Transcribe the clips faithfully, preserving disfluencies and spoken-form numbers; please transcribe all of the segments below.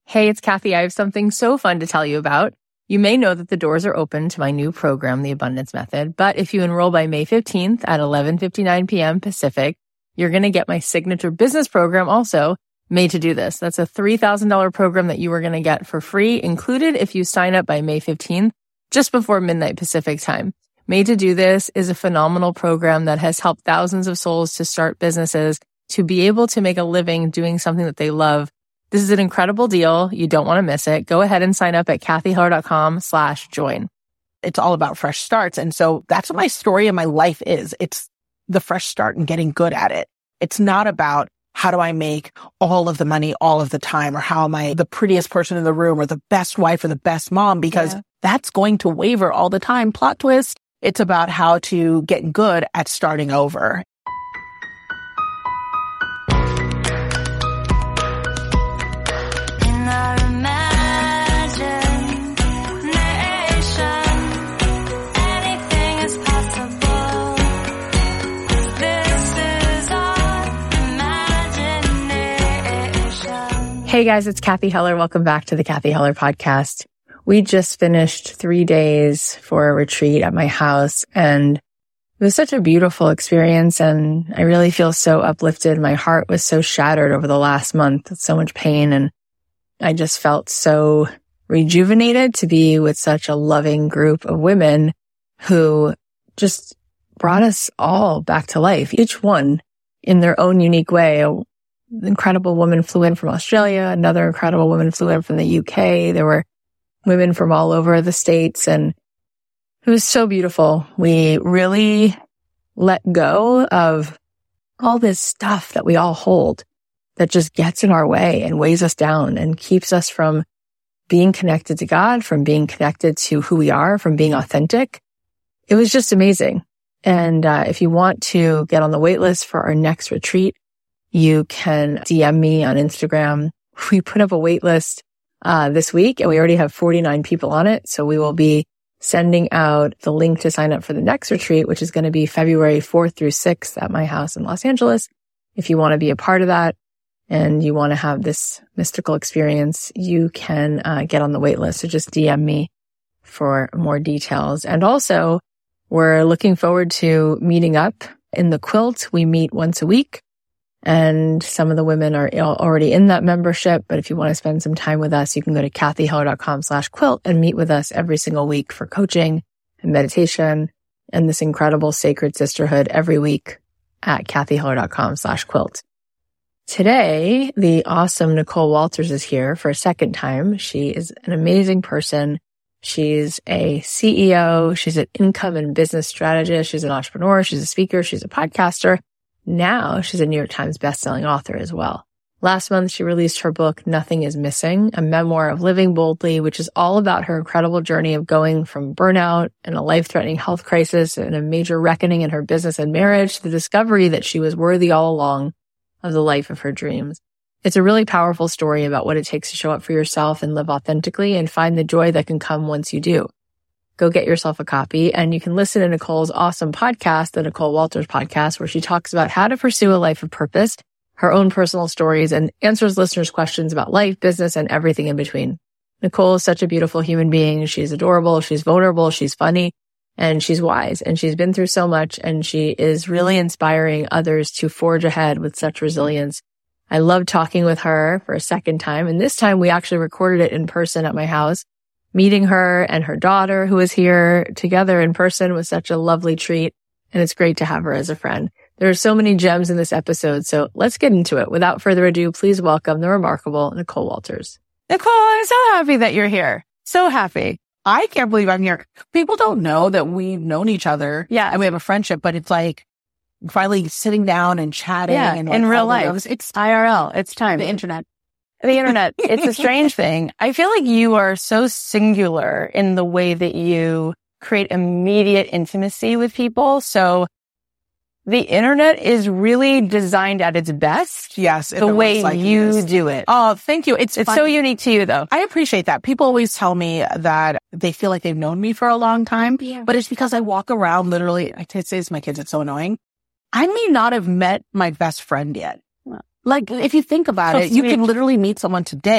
Hey, it's Kathy. I have something so fun to tell you about. You may know that the doors are open to my new program, The Abundance Method, but if you enroll by May fifteenth at eleven fifty-nine p.m. Pacific, you're going to get my signature business program also, Made to Do This. That's a three thousand dollars program that you are going to get for free, included if you sign up by May fifteenth, just before midnight Pacific time. Made to Do This is a phenomenal program that has helped thousands of souls to start businesses, to be able to make a living doing something that they love. This is an incredible deal. You don't want to miss it. Go ahead and sign up at kathyheller.com slash join. It's all about fresh starts. And so that's what my story and my life is. It's the fresh start and getting good at it. It's not about how do I make all of the money all of the time, or how am I the prettiest person in the room or the best wife or the best mom, because yeah. that's going to waver all the time. Plot twist. It's about how to get good at starting over. Hey guys, it's Kathy Heller. Welcome back to the Kathy Heller podcast. We just finished three days for a retreat at my house, and it was such a beautiful experience, and I really feel so uplifted. My heart was so shattered over the last month with so much pain, and I just felt so rejuvenated to be with such a loving group of women who just brought us all back to life, each one in their own unique way. An incredible woman flew in from Australia. Another incredible woman flew in from the U K. There were women from all over the States, and it was so beautiful. We really let go of all this stuff that we all hold that just gets in our way and weighs us down and keeps us from being connected to God, from being connected to who we are, from being authentic. It was just amazing. And uh, if you want to get on the wait list for our next retreat, you can D M me on Instagram. We put up a wait list uh, this week, and we already have forty-nine people on it. So we will be sending out the link to sign up for the next retreat, which is going to be February fourth through sixth at my house in Los Angeles. If you want to be a part of that and you want to have this mystical experience, you can uh, get on the wait list. So just D M me for more details. And also, we're looking forward to meeting up in the Quilt. We meet once a week. And some of the women are already in that membership. But if you want to spend some time with us, you can go to kathyheller.com slash quilt and meet with us every single week for coaching and meditation and this incredible sacred sisterhood every week at kathyheller.com slash quilt. Today, the awesome Nicole Walters is here for a second time. She is an amazing person. She's a C E O. She's an income and business strategist. She's an entrepreneur. She's a speaker. She's a podcaster. Now she's a New York Times bestselling author as well. Last month, she released her book, Nothing is Missing, a memoir of living boldly, which is all about her incredible journey of going from burnout and a life-threatening health crisis and a major reckoning in her business and marriage to the discovery that she was worthy all along of the life of her dreams. It's a really powerful story about what it takes to show up for yourself and live authentically and find the joy that can come once you do. Go get yourself a copy, and you can listen to Nicole's awesome podcast, the Nicole Walters podcast, where she talks about how to pursue a life of purpose, her own personal stories, and answers listeners' questions about life, business, and everything in between. Nicole is such a beautiful human being. She's adorable. She's vulnerable. She's funny, and she's wise, and she's been through so much, and she is really inspiring others to forge ahead with such resilience. I love talking with her for a second time, and this time we actually recorded it in person at my house. Meeting her and her daughter, who is here together in person, was such a lovely treat, and it's great to have her as a friend. There are so many gems in this episode, so let's get into it. Without further ado, please welcome the remarkable Nicole Walters. Nicole, I'm so happy that you're here. So happy. I can't believe I'm here. People don't know that we've known each other. Yeah. And we have a friendship, but it's like finally sitting down and chatting. Yeah, and like in real life. Those. It's I R L. It's time. The internet. The internet. It's a strange thing. I feel like you are so singular in the way that you create immediate intimacy with people. So the internet is really designed at its best. Yes. The way like you do it. Oh, thank you. It's It's fun. so unique to you, though. I appreciate that. People always tell me that they feel like they've known me for a long time, Yeah. but it's because I walk around literally, I say this to my kids, it's so annoying. I may not have met my best friend yet. Like, if you think about So it, you sweet. can literally meet someone today,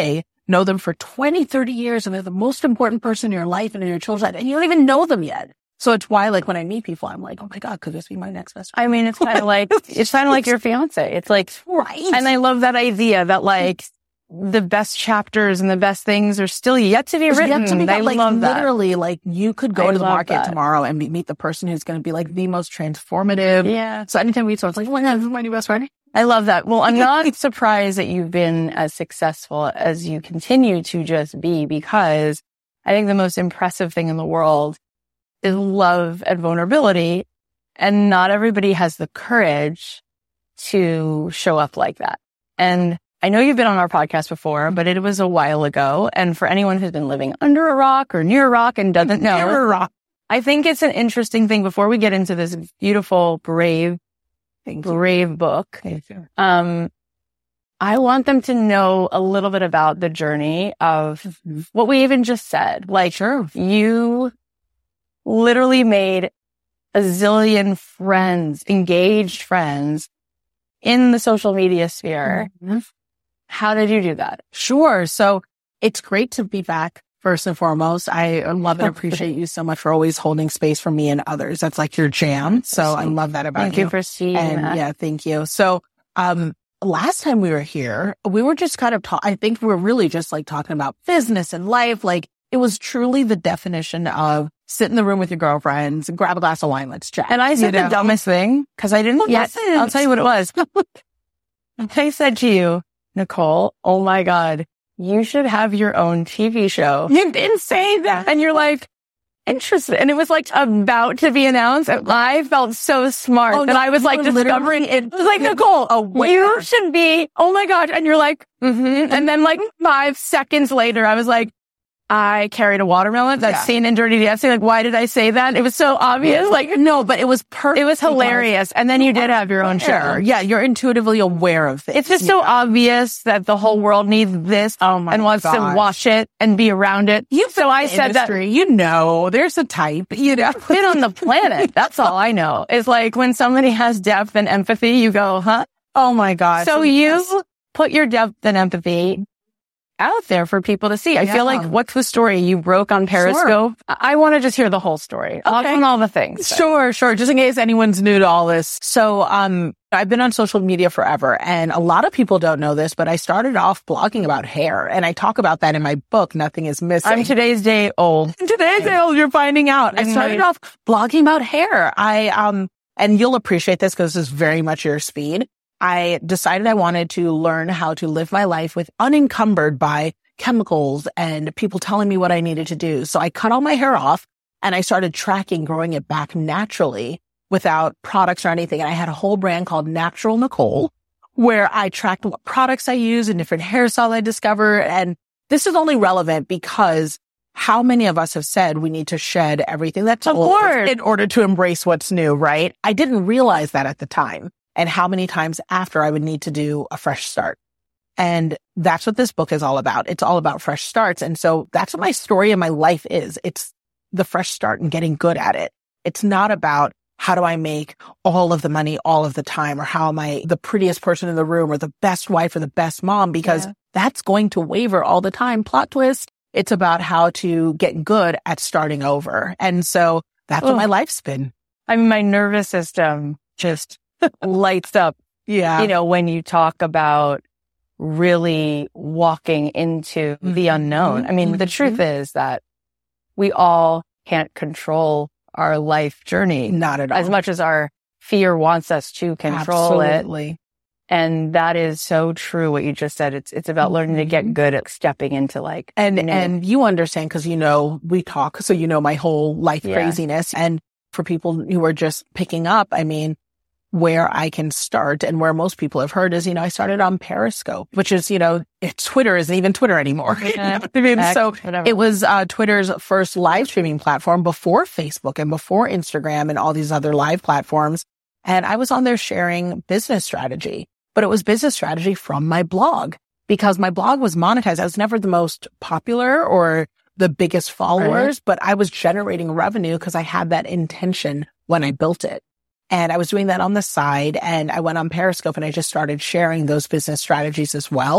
know them for twenty, thirty years and they're the most important person in your life and in your children's life and you don't even know them yet. So it's why, like, when I meet people, I'm like, oh my God, could this be my next best friend? I mean, it's kind of like, it's kind of like your fiance. It's like, right. And I love that idea that like the best chapters and the best things are still yet to be written. Yet to be I like, love that. Literally, like you could go I to the love market that. tomorrow and meet, meet the person who's going to be like the most transformative. Yeah. So anytime we meet someone, it's like, oh my God, this is my new best friend. I love that. Well, I'm not surprised that you've been as successful as you continue to just be, because I think the most impressive thing in the world is love and vulnerability. And not everybody has the courage to show up like that. And I know you've been on our podcast before, but it was a while ago. And for anyone who's been living under a rock or near a rock and doesn't know, Near a rock. I think it's an interesting thing before we get into this beautiful, brave, brave book. Um, I want them to know a little bit about the journey of Mm-hmm. what we even just said. Like, Sure. you literally made a zillion friends, engaged friends in the social media sphere. Mm-hmm. How did you do that? Sure. So it's great to be back. First and foremost, I love and appreciate you so much for always holding space for me and others. That's like your jam. So I love that about Thank you. you for seeing And that. yeah, thank you. So, um, last time we were here, we were just kind of ta- I think we were really just like talking about business and life. Like it was truly the definition of sit in the room with your girlfriends and grab a glass of wine. Let's chat. And I said You the know? dumbest thing because I didn't What yet. was it? I'll tell you what it was. I said to you, Nicole, oh my God, you should have your own T V show. You didn't say that. And you're like, interested. And it was like about to be announced. And I felt so smart Oh, that no, I was you like were discovering it. It was like, Nicole, aware. you should be, oh my God. And you're like, mm-hmm. And then like five seconds later, I was like, I carried a watermelon. That Yeah. scene in Dirty Dancing. Like, why did I say that? It was so obvious. Like, No, but it was perfect. it was hilarious. And then you did have your own show. Yeah, you're intuitively aware of things. It's just so obvious that the whole world needs this Oh my and wants to gosh. watch it and be around it. You so I said that industry, you know, there's a type, you know. been on the planet. That's all I know. It's like when somebody has depth and empathy, you go, huh? Oh my gosh. So you put your depth and empathy out there for people to see. I Yeah. feel like, what's the story? You broke on Periscope. I, I want to just hear the whole story. I'll Okay. on all the things. Sure, sure. Just in case anyone's new to all this. So, um, I've been on social media forever and a lot of people don't know this, but I started off blogging about hair and I talk about that in my book, Nothing is Missing. I'm today's day old. Today's old, you're finding out. I Mhm. started off blogging about hair. I, um, and you'll appreciate this because this is very much your speed. I decided I wanted to learn how to live my life with unencumbered by chemicals and people telling me what I needed to do. So I cut all my hair off and I started tracking growing it back naturally without products or anything. And I had a whole brand called Natural Nicole where I tracked what products I use and different hairstyles I discovered. And this is only relevant because how many of us have said we need to shed everything that's Of old course. in order to embrace what's new, right? I didn't realize that at the time and how many times after I would need to do a fresh start. And that's what this book is all about. It's all about fresh starts. And so that's what my story and my life is. It's the fresh start and getting good at it. It's not about how do I make all of the money all of the time or how am I the prettiest person in the room or the best wife or the best mom, because Yeah. that's going to waver all the time. Plot twist. It's about how to get good at starting over. And so that's what Ugh. my life's been. I mean, my nervous system just lights up, Yeah. you know, when you talk about really walking into the Mhm. unknown. I mean, the Mhm. truth is that we all can't control our life journey Not at all. as much as our fear wants us to control it. Absolutely. And that is so true what you just said. It's it's about learning to get Mhm. good at stepping into like And, you know, and you understand because, you know, we talk, so you know my whole life Yeah. craziness. And for people who are just picking up, I mean, where I can start and where most people have heard is, you know, I started on Periscope, which is, you know, it, Twitter isn't even Twitter anymore. You know what I mean? X, So whatever. it was uh, Twitter's first live streaming platform before Facebook and before Instagram and all these other live platforms. And I was on there sharing business strategy, but it was business strategy from my blog because my blog was monetized. I was never the most popular or the biggest followers, Right. but I was generating revenue because I had that intention when I built it. And I was doing that on the side and I went on Periscope and I just started sharing those business strategies as well.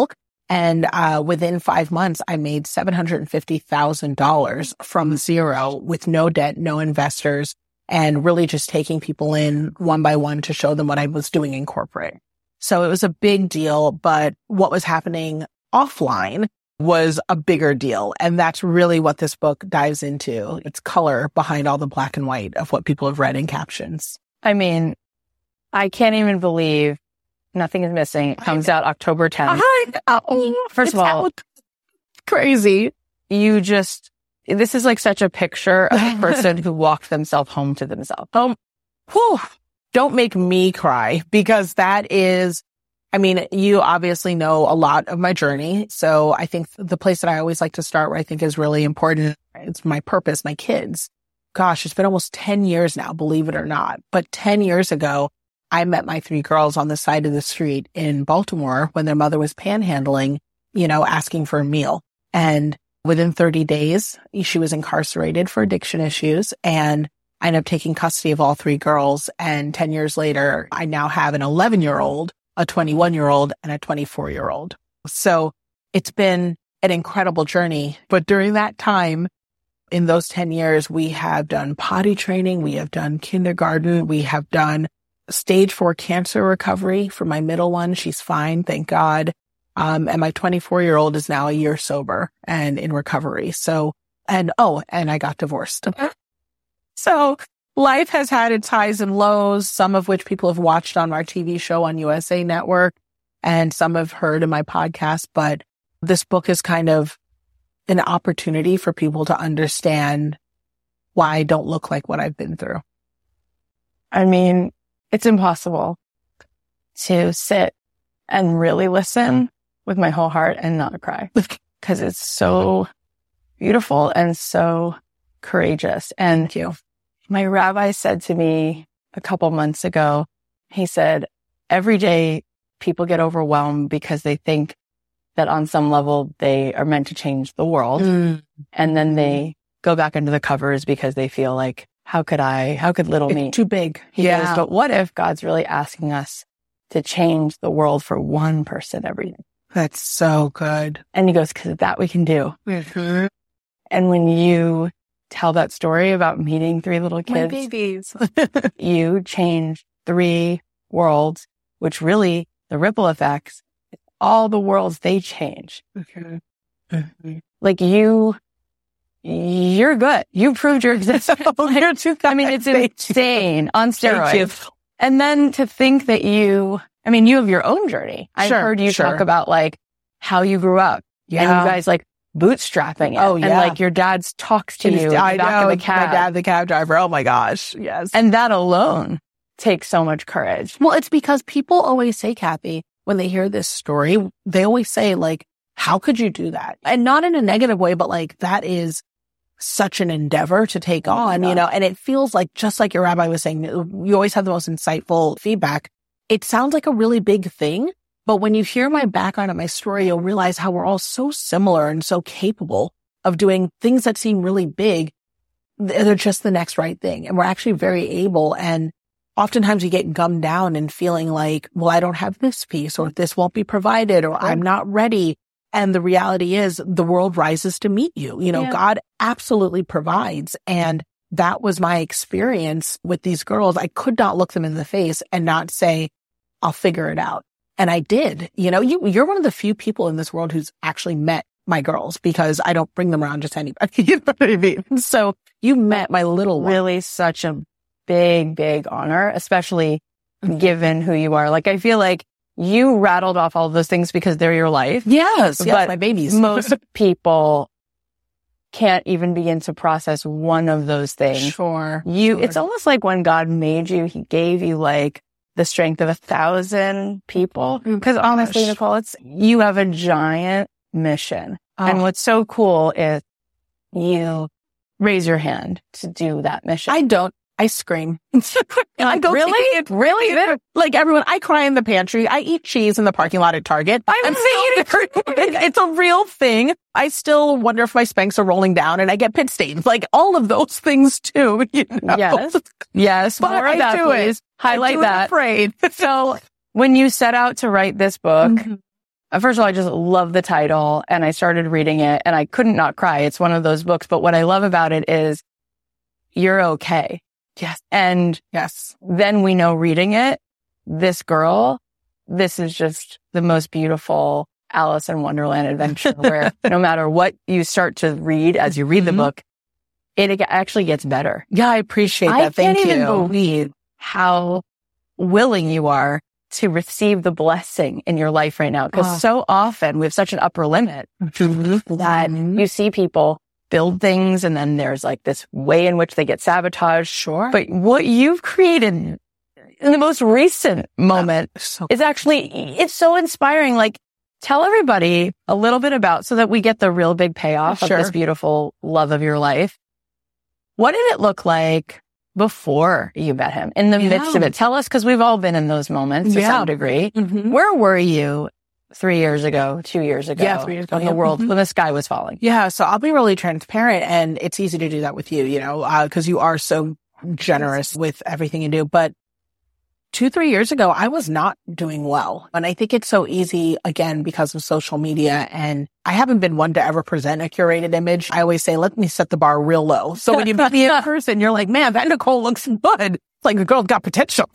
And uh, within five months, I made seven hundred fifty thousand dollars from zero with no debt, no investors, and really just taking people in one by one to show them what I was doing in corporate. So it was a big deal, but what was happening offline was a bigger deal. And that's really what this book dives into. It's color behind all the black and white of what people have read in captions. I mean, I can't even believe Nothing is Missing. It comes out October tenth. Oh, First of all, out. Crazy. You just, this is like such a picture of a person who walked themselves home to themselves. Um, whew, don't make me cry, because that is, I mean, you obviously know a lot of my journey. So I think the place that I always like to start, where I think is really important, it's my purpose, my kids. Gosh, it's been almost ten years now, believe it or not. But ten years ago, I met my three girls on the side of the street in Baltimore when their mother was panhandling, you know, asking for a meal. And within thirty days, she was incarcerated for addiction issues. And I ended up taking custody of all three girls. And ten years later, I now have an eleven year old, a twenty-one year old, and a twenty-four year old. So it's been an incredible journey. But during that time, in those ten years, we have done potty training. We have done kindergarten. We have done stage four cancer recovery for my middle one. She's fine, thank God. Um, and my twenty-four year old is now a year sober and in recovery. So, and oh, and I got divorced. So life has had its highs and lows, some of which people have watched on our T V show on U S A Network, and some have heard in my podcast. But this book is kind of an opportunity for people to understand why I don't look like what I've been through. I mean, it's impossible to sit and really listen with my whole heart and not cry, because it's so beautiful and so courageous. And Thank you. My rabbi said to me a couple months ago, he said, every day people get overwhelmed because they think that on some level they are meant to change the world. Mm. And then they go back into the covers because they feel like, how could I, how could little it's me? Too big. He yeah. goes, but what if God's really asking us to change the world for one person every day? That's so good. And he goes, because that we can do. Mm-hmm. And when you tell that story about meeting three little kids, my babies, you change three worlds, which really the ripple effects, all the worlds they change. Okay. Mm-hmm. Like you, you're good. You proved your existence. Like, you're too I mean, it's insane on steroids. And then to think that you, I mean, you have your own journey. I've sure, heard you sure. talk about like how you grew up. Yeah. And you guys like bootstrapping it. Oh, yeah. And like your dad's talks to He's, you. I back know. of the cab. My dad, the cab driver. Oh my gosh. Yes. And that alone takes so much courage. Well, it's because people always say, Kathy, when they hear this story, they always say like, how could you do that? And not in a negative way, but like that is such an endeavor to take oh on, you know, and it feels like, just like your rabbi was saying, you always have the most insightful feedback. It sounds like a really big thing, but when you hear my background and my story, you'll realize how we're all so similar and so capable of doing things that seem really big. They're just the next right thing. And we're actually very able. And oftentimes we get gummed down and feeling like, well, I don't have this piece, or this won't be provided, or I'm not ready. And the reality is the world rises to meet you. You know, yeah. God absolutely provides. And that was my experience with these girls. I could not look them in the face and not say, I'll figure it out. And I did. You know, you, you're one of the few people in this world who's actually met my girls, because I don't bring them around just anybody. You know what I mean? So you met my little one. Really such a big, big honor, especially given who you are. Like, I feel like you rattled off all of those things because they're your life. Yes, but yes, my babies. Most people can't even begin to process one of those things. Sure. You, sure. It's almost like when God made you, he gave you like the strength of a thousand people. Because oh, honestly, Nicole, it's, you have a giant mission. Oh. And what's so cool is you raise your hand to do that mission. I don't. I scream. I go, really? It, really? Like everyone, I cry in the pantry. I eat cheese in the parking lot at Target. I'm saying it. It's a real thing. I still wonder if my Spanx are rolling down and I get pit stains. Like all of those things too. You know? Yes. Yes. But More I of that, do please. it. Highlight I do that. It afraid. So when you set out to write this book, mm-hmm. first of all, I just love the title, and I started reading it and I couldn't not cry. It's one of those books, but what I love about it is you're okay. Yes. And yes, then we know reading it, this girl, this is just the most beautiful Alice in Wonderland adventure where no matter what you start to read as you read the mm-hmm. book, it actually gets better. Yeah, I appreciate that. I Thank can't you. even believe how willing you are to receive the blessing in your life right now. Because oh. so often we have such an upper limit mm-hmm. that you see people build things and then there's like this way in which they get sabotaged. Sure. But what you've created in the most recent moment oh, so is actually, it's so inspiring. Like, tell everybody a little bit about, so that we get the real big payoff sure. of this beautiful love of your life. What did it look like before you met him, in the yeah. midst of it? Tell us, because we've all been in those moments to yeah. some degree. Mm-hmm. Where were you three years ago, two years ago? Yeah, three years ago. When the world, mm-hmm. when the sky was falling. Yeah, so I'll be really transparent, and it's easy to do that with you, you know, because uh, you are so generous with everything you do. But two, three years ago, I was not doing well. And I think it's so easy, again, because of social media. And I haven't been one to ever present a curated image. I always say, let me set the bar real low. So when you meet me in person, you're like, man, that Nicole looks good. It's like the girl's got potential.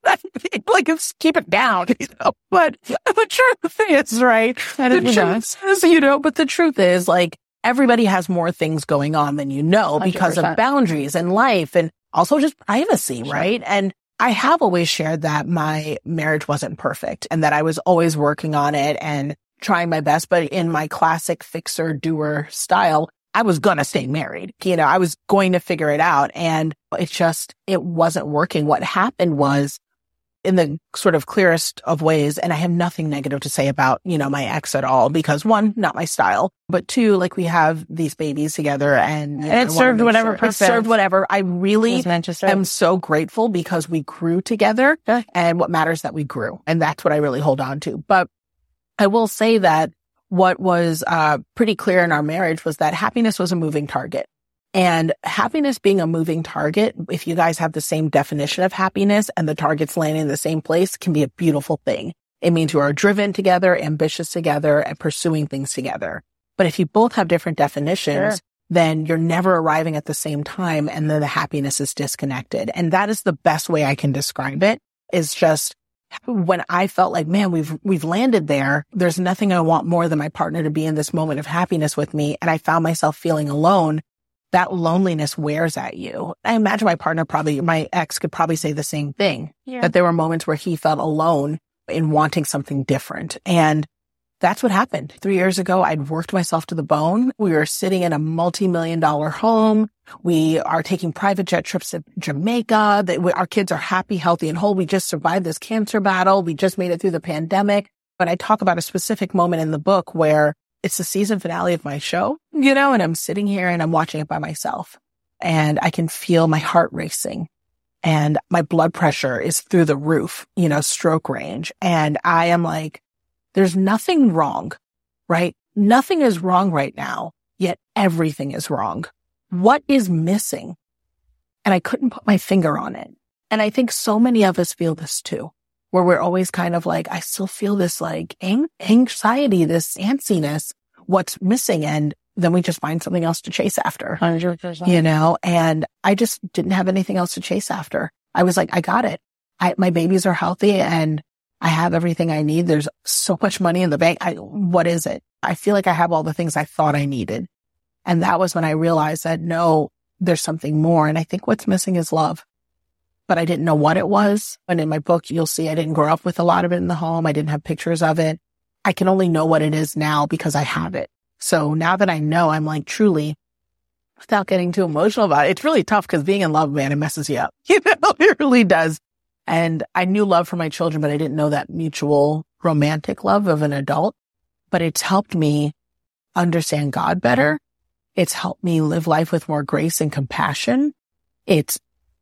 Like, it's, keep it down. You know? But the truth is, right? That is the truth is, you know, but the truth is, like, everybody has more things going on than you know because one hundred percent of boundaries and life and also just privacy, sure. right? And I have always shared that my marriage wasn't perfect and that I was always working on it and trying my best. But in my classic fixer doer style, I was going to stay married. You know, I was going to figure it out. And it just, it wasn't working. What happened was, in the sort of clearest of ways, and I have nothing negative to say about, you know, my ex at all, because one, not my style, but two, like we have these babies together and, you know, and it served whatever sure. purpose. It served whatever. I really am so grateful because we grew together yeah. and what matters that we grew. And that's what I really hold on to. But I will say that what was uh pretty clear in our marriage was that happiness was a moving target. And happiness being a moving target, if you guys have the same definition of happiness and the target's landing in the same place, can be a beautiful thing. It means you are driven together, ambitious together, and pursuing things together. But if you both have different definitions, sure. then you're never arriving at the same time, and then the happiness is disconnected. And that is the best way I can describe it, is just when I felt like, man, we've we've landed there. There's nothing I want more than my partner to be in this moment of happiness with me. And I found myself feeling alone. That loneliness wears at you. I imagine my partner probably, my ex could probably say the same thing, yeah. that there were moments where he felt alone in wanting something different. And that's what happened. Three years ago, I'd worked myself to the bone. We were sitting in a multi-million dollar home. We are taking private jet trips to Jamaica. Our kids are happy, healthy, and whole. We just survived this cancer battle. We just made it through the pandemic. But I talk about a specific moment in the book where it's the season finale of my show, you know, and I'm sitting here and I'm watching it by myself and I can feel my heart racing and my blood pressure is through the roof, you know, stroke range. And I am like, there's nothing wrong, right? Nothing is wrong right now, yet everything is wrong. What is missing? And I couldn't put my finger on it. And I think so many of us feel this too, where we're always kind of like, I still feel this like ang- anxiety, this antsiness, what's missing? And then we just find something else to chase after, one hundred percent. You know, and I just didn't have anything else to chase after. I was like, I got it. I, my babies are healthy and I have everything I need. There's so much money in the bank. I, what is it? I feel like I have all the things I thought I needed. And that was when I realized that no, there's something more. And I think what's missing is love. But I didn't know what it was. And in my book, you'll see I didn't grow up with a lot of it in the home. I didn't have pictures of it. I can only know what it is now because I have it. So now that I know, I'm like, truly, without getting too emotional about it, it's really tough because being in love, man, it messes you up. You know, it really does. And I knew love for my children, but I didn't know that mutual romantic love of an adult. But it's helped me understand God better. It's helped me live life with more grace and compassion. It's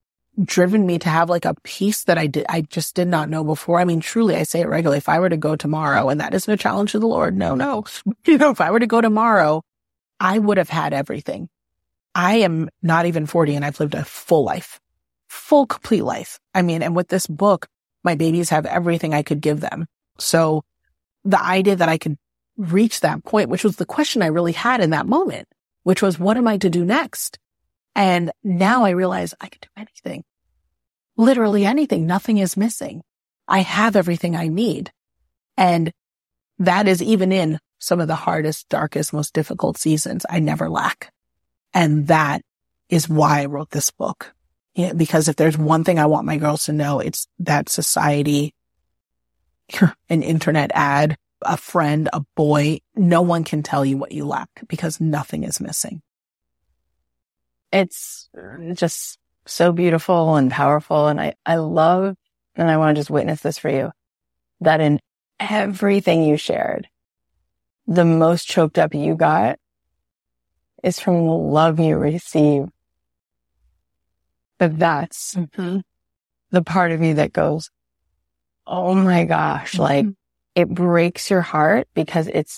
driven me to have like a peace that I did, I just did not know before. I mean, truly, I say it regularly. If I were to go tomorrow, and that isn't a challenge to the Lord. No, no. You know, if I were to go tomorrow, I would have had everything. I am not even forty and I've lived a full life, full, complete life. I mean, and with this book, my babies have everything I could give them. So the idea that I could reach that point, which was the question I really had in that moment, which was, what am I to do next? And now I realize I can do anything, literally anything. Nothing is missing. I have everything I need. And that is even in some of the hardest, darkest, most difficult seasons. I never lack. And that is why I wrote this book. Yeah, because if there's one thing I want my girls to know, it's that society, an internet ad, a friend, a boy, no one can tell you what you lack because nothing is missing. It's just so beautiful and powerful. And I, I love, and I want to just witness this for you, that in everything you shared, the most choked up you got is from the love you receive. But that's mm-hmm. the part of you that goes, oh my gosh, mm-hmm. like it breaks your heart because it's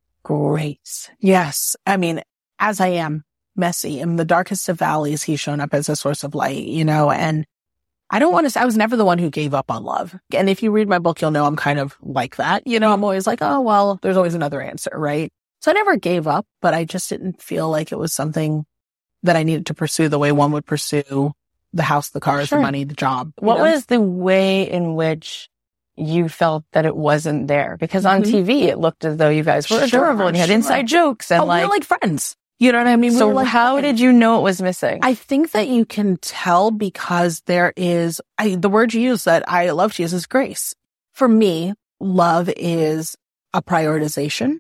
grace. Yes. I mean, as I am messy in the darkest of valleys, he's shown up as a source of light, you know, and I don't want to say I was never the one who gave up on love. And if you read my book, you'll know I'm kind of like that. You know, I'm always like, oh, well, there's always another answer, right? So I never gave up, but I just didn't feel like it was something that I needed to pursue the way one would pursue the house, the cars, sure. the money, the job. What know? was the way in which you felt that it wasn't there? Because on mm-hmm. T V, it looked as though you guys were sure, adorable and you had sure. inside jokes and oh, like, we were like friends. You know what I mean? So we like, how did you know it was missing? I think that you can tell because there is, I, the word you use that I love to use is grace. For me, love is a prioritization.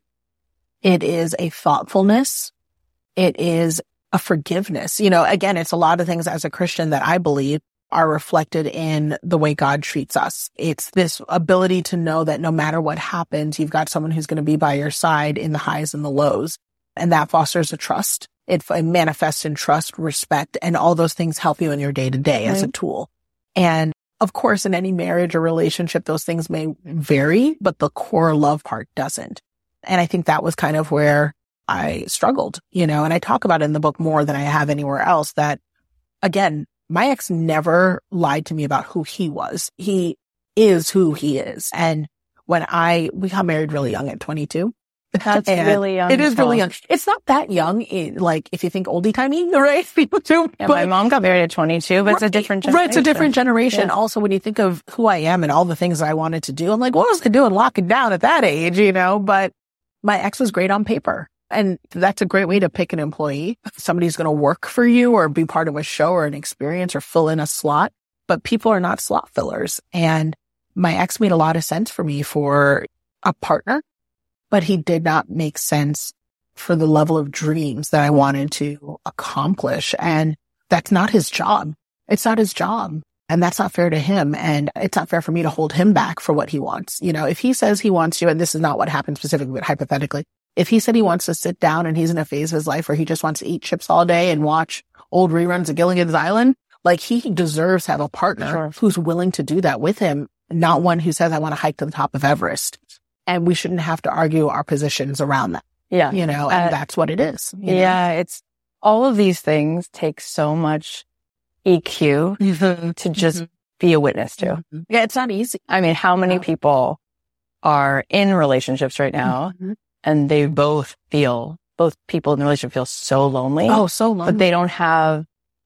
It is a thoughtfulness. It is a forgiveness. You know, again, it's a lot of things as a Christian that I believe are reflected in the way God treats us. It's this ability to know that no matter what happens, you've got someone who's going to be by your side in the highs and the lows. And that fosters a trust. It, it manifests in trust, respect, and all those things help you in your day to day as a tool. And of course, in any marriage or relationship, those things may vary, but the core love part doesn't. And I think that was kind of where I struggled, you know, and I talk about it in the book more than I have anywhere else that, again, my ex never lied to me about who he was. He is who he is. And when I, we got married really young at twenty-two. That's really young. It is really young. It's not that young, it, like if you think oldie timey, right? People do. Yeah, but, my mom got married at twenty-two, but right, it's a different generation. Right, it's a different generation. Yeah. Also, when you think of who I am and all the things I wanted to do, I'm like, what was I doing locking down at that age, you know? But my ex was great on paper. And that's a great way to pick an employee. Somebody's going to work for you or be part of a show or an experience or fill in a slot. But people are not slot fillers. And my ex made a lot of sense for me for a partner. But he did not make sense for the level of dreams that I wanted to accomplish. And that's not his job. It's not his job. And that's not fair to him. And it's not fair for me to hold him back for what he wants. You know, if he says he wants you, and this is not what happened specifically, but hypothetically, if he said he wants to sit down and he's in a phase of his life where he just wants to eat chips all day and watch old reruns of Gilligan's Island, like he deserves to have a partner sure. who's willing to do that with him, not one who says, I want to hike to the top of Everest. And we shouldn't have to argue our positions around that. Yeah. You know, and uh, that's what it is. You know? Yeah. It's all of these things take so much E Q mm-hmm. to just mm-hmm. be a witness to. Mm-hmm. Yeah. It's not easy. I mean, how many people are in relationships right now mm-hmm. and they both feel, both people in the relationship feel so lonely. Oh, so lonely. But they don't have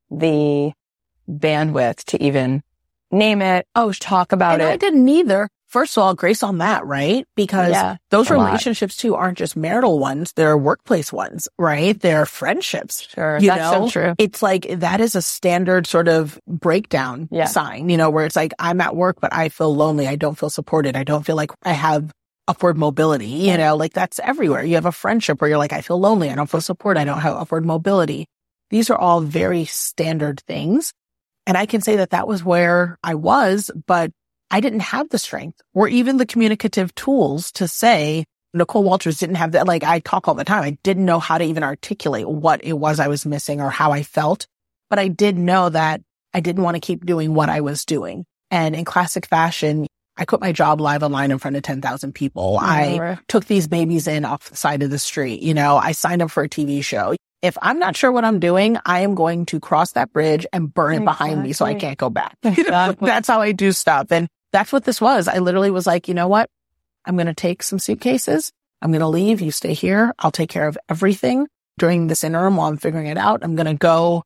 the bandwidth to even name it. Oh, talk about and it. I didn't either. First of all, grace on that, right? Because yeah, those relationships too aren't just marital ones. They're workplace ones, right? They're friendships. Sure. You that's know? so true. It's like, that is a standard sort of breakdown yeah. sign, you know, where it's like, I'm at work, but I feel lonely. I don't feel supported. I don't feel like I have upward mobility, you yeah. know, like that's everywhere. You have a friendship where you're like, I feel lonely. I don't feel support. I don't have upward mobility. These are all very standard things. And I can say that that was where I was, but I didn't have the strength or even the communicative tools to say, Nicole Walters didn't have that. Like I talk all the time. I didn't know how to even articulate what it was I was missing or how I felt, but I did know that I didn't want to keep doing what I was doing. And in classic fashion, I put my job live online in front of ten thousand people. I, I took these babies in off the side of the street. You know, I signed up for a T V show. If I'm not sure what I'm doing, I am going to cross that bridge and burn it exactly. behind me so I can't go back. Exactly. You know, that's how I do stuff. And that's what this was. I literally was like, you know what? I'm going to take some suitcases. I'm going to leave. You stay here. I'll take care of everything during this interim while I'm figuring it out. I'm going to go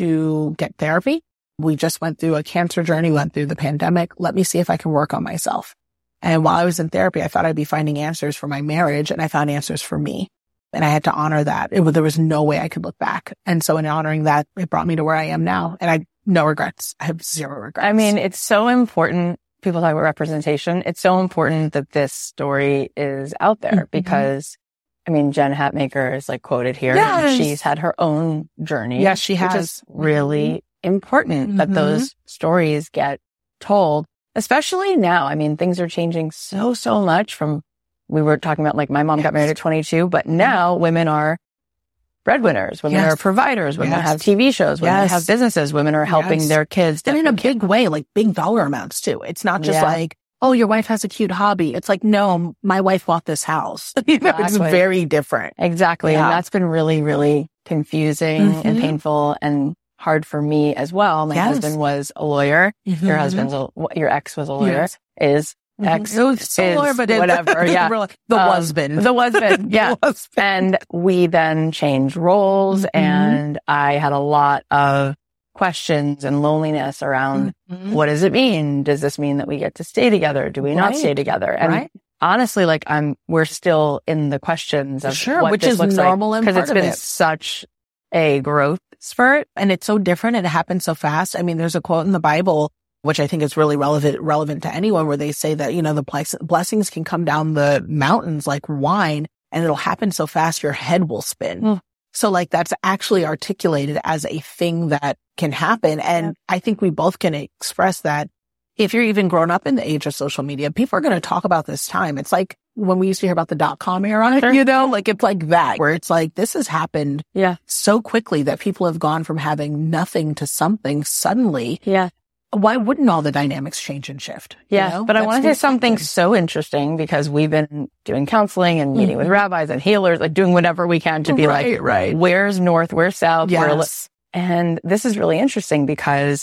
to get therapy. We just went through a cancer journey, went through the pandemic. Let me see if I can work on myself. And while I was in therapy, I thought I'd be finding answers for my marriage, and I found answers for me. And I had to honor that. It, there was no way I could look back. And so in honoring that, it brought me to where I am now. And I, no regrets. I have zero regrets. I mean, it's so important. People talk about representation. It's so important that this story is out there mm-hmm. because, I mean, Jen Hatmaker is like quoted here. Yes. She's had her own journey. Yes, she has. Which is really important mm-hmm. that those stories get told, especially now. I mean, things are changing so, so much from, we were talking about like my mom yes. got married at twenty-two, but now mm-hmm. women are breadwinners, women yes. are providers, women yes. have T V shows, women yes. have businesses, women are helping yes. their kids. And in a big way, like big dollar amounts too. It's not just yeah. like, oh, your wife has a cute hobby. It's like, no, my wife bought this house. You know, exactly. It's very different. Exactly. Yeah. And that's been really, really confusing mm-hmm. and painful and hard for me as well. My yes. husband was a lawyer. Mm-hmm. Your husband's a, your ex was a lawyer, yes. is ex mm-hmm. is so lawyer, but whatever. Yeah. The um, husband. The husband. Yeah. the husband. And we then changed roles mm-hmm. and I had a lot of questions and loneliness around mm-hmm. what does it mean? Does this mean that we get to stay together? Do we right. not stay together? And right. honestly, like I'm, we're still in the questions of sure, what which this is looks normal like, and because it's been it. such a growth spurt. And it's so different and it happens so fast. I mean, there's a quote in the Bible, which I think is really relevant, relevant to anyone, where they say that, you know, the bless- blessings can come down the mountains like wine and it'll happen so fast your head will spin. Mm. So like that's actually articulated as a thing that can happen. And yeah. I think we both can express that. If you're even grown up in the age of social media, people are going to talk about this time. It's like when we used to hear about the dot-com era, sure. you know, like it's like that, where it's like this has happened yeah. so quickly that people have gone from having nothing to something suddenly. Yeah. Why wouldn't all the dynamics change and shift? Yeah. You know? But That's I want to say something so interesting because we've been doing counseling and meeting mm-hmm. with rabbis and healers, like doing whatever we can to be right, like, right. where's north, where's south? Yes. Where, and this is really interesting because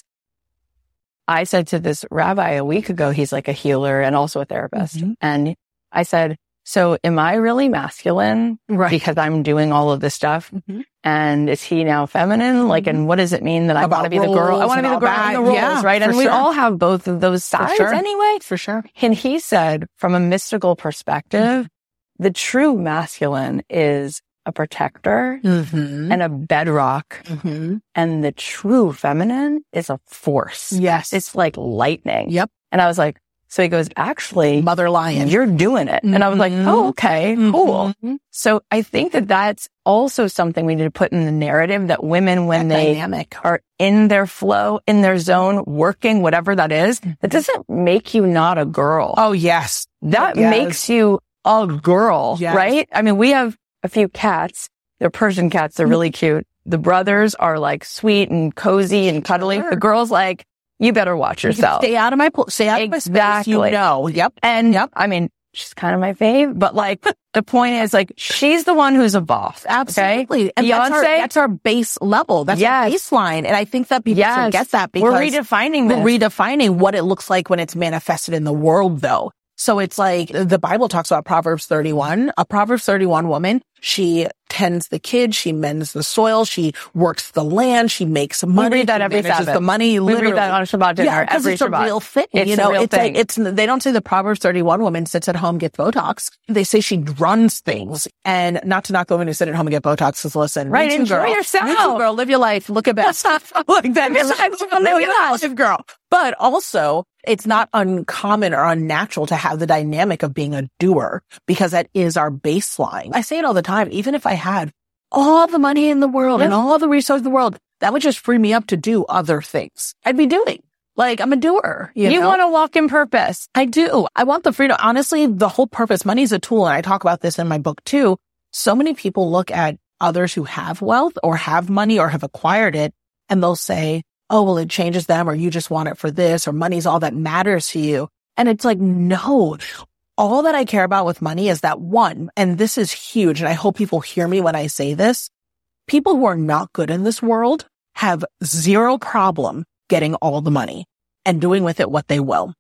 I said to this rabbi a week ago, he's like a healer and also a therapist. Mm-hmm. And I said, so am I really masculine right. because I'm doing all of this stuff? Mm-hmm. And is he now feminine? Like, and what does it mean that I want to be the girl? I want to be the girl in the roles, yeah, right? And sure. we all have both of those sides sure. anyway. For sure. And he said, from a mystical perspective, mm-hmm. the true masculine is a protector mm-hmm. and a bedrock. Mm-hmm. And the true feminine is a force. Yes. It's like lightning. Yep. And I was like, so he goes, actually, mother lion, you're doing it. Mm-hmm. And I was like, oh, okay, cool. Mm-hmm. So I think that that's also something we need to put in the narrative, that women, when that they dynamic. are in their flow, in their zone, working, whatever that is, that doesn't make you not a girl. Oh, yes. That yes. makes you a girl, yes. right? I mean, we have a few cats. They're Persian cats. They're really cute. The brothers are like sweet and cozy and cuddly. Sure. The girl's like, you better watch yourself. Stay out of my pool. Stay out exactly. of my space. You know. Yep. And yep. I mean, she's kind of my fave, but like the point is, like, she's the one who's a boss. Absolutely. Okay? And Beyonce, that's our, that's our base level. That's yes. our baseline. And I think that people yes. forget that because we're redefining this. We're redefining what it looks like when it's manifested in the world, though. So it's like the Bible talks about Proverbs thirty-one. A Proverbs thirty-one woman, she tends the kids, she mends the soil, she works the land, she makes money. We read that every Sabbath. The money, we literally. read that on Shabbat dinner. Yeah, every it's Shabbat. a real thing. It's you know, a real it's thing. like, it's, they don't say the Proverbs thirty-one woman sits at home, gets Botox. They say she runs things. And not to knock the women who sit at home and get Botox, because listen, right, me too, enjoy girl. yourself. Me too, girl. Live your life. Look at best. Like that. Live your life, girl. But also, it's not uncommon or unnatural to have the dynamic of being a doer, because that is our baseline. I say it all the time. Even if I had all the money in the world yeah. and all the resources in the world, that would just free me up to do other things. I'd be doing. Like, I'm a doer. You, you know? want to walk in purpose. I do. I want the freedom. Honestly, the whole purpose, money is a tool. And I talk about this in my book too. So many people look at others who have wealth or have money or have acquired it, and they'll say, oh, well, it changes them, or you just want it for this, or money's all that matters to you. And it's like, no, all that I care about with money is that, one, and this is huge, and I hope people hear me when I say this, people who are not good in this world have zero problem getting all the money and doing with it what they will.